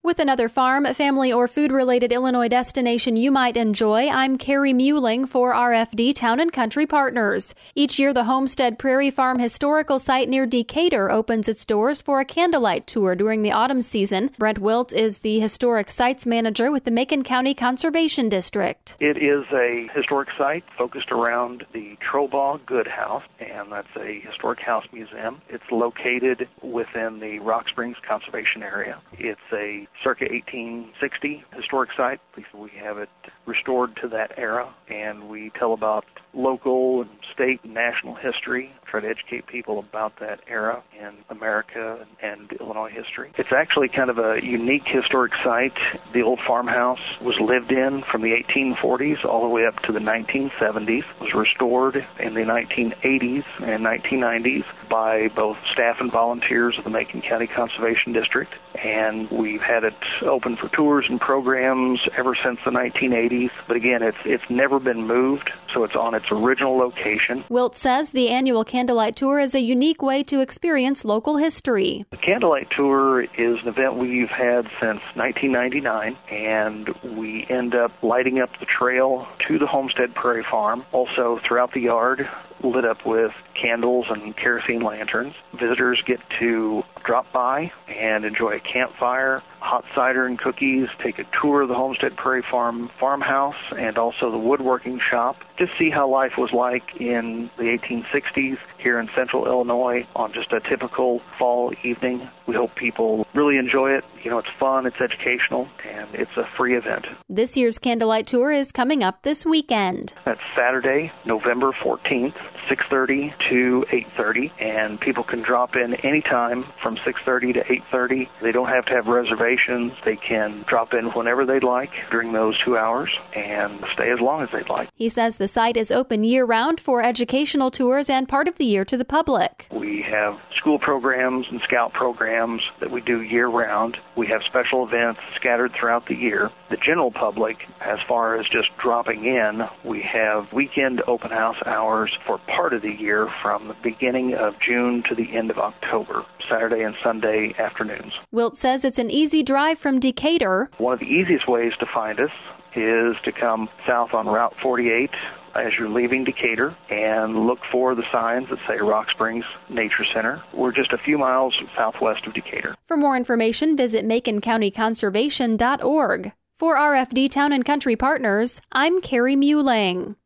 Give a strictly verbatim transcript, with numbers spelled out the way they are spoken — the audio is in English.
With another farm, family, or food-related Illinois destination you might enjoy, I'm Carrie Muehling for R F D Town and Country Partners. Each year, the Homestead Prairie Farm historical site near Decatur opens its doors for a candlelight tour during the autumn season. Brent Wilt is the historic sites manager with the Macon County Conservation District. It is a historic site focused around the Trobaugh Good House, and that's a historic house museum. It's located within the Rock Springs Conservation Area. It's a circa eighteen sixty historic site. We have it restored to that era, and we tell about local and state and national history, try to educate people about that era in America and Illinois history. It's actually kind of a unique historic site. The old farmhouse was lived in from the eighteen forties all the way up to the nineteen seventies. It was restored in the nineteen eighties and nineteen nineties by both staff and volunteers of the Macon County Conservation District, and we've had it open for tours and programs ever since the nineteen eighties. But again, it's it's never been moved, so it's on its original location. Wilt says the annual Candlelight Tour is a unique way to experience local history. The Candlelight Tour is an event we've had since nineteen ninety-nine, and we end up lighting up the trail to the Homestead Prairie Farm, also throughout the yard, lit up with candles and kerosene lanterns. Visitors get to drop by and enjoy a campfire, hot cider and cookies, take a tour of the Homestead Prairie Farm farmhouse and also the woodworking shop, just see how life was like in the eighteen sixties here in central Illinois on just a typical fall evening. We hope people really enjoy it. You know, it's fun, it's educational, and it's a free event. This year's Candlelight Tour is coming up this weekend. That's Saturday, November fourteenth, six thirty to eight thirty, and people can drop in anytime from six thirty to eight thirty. They don't have to have reservations. They can drop in whenever they'd like during those two hours and stay as long as they'd like. He says the site is open year-round for educational tours and part of the year to the public. We have school programs and scout programs that we do year-round. We have special events scattered throughout the year. The general public, as far as just dropping in, we have weekend open house hours for part of the year from the beginning of June to the end of October, Saturday and Sunday afternoons. Wilt says it's an easy drive from Decatur. One of the easiest ways to find us is to come south on Route forty-eight as you're leaving Decatur and look for the signs that say Rock Springs Nature Center. We're just a few miles southwest of Decatur. For more information, visit macon county conservation dot org. For R F D Town and Country Partners, I'm Carrie Muehling.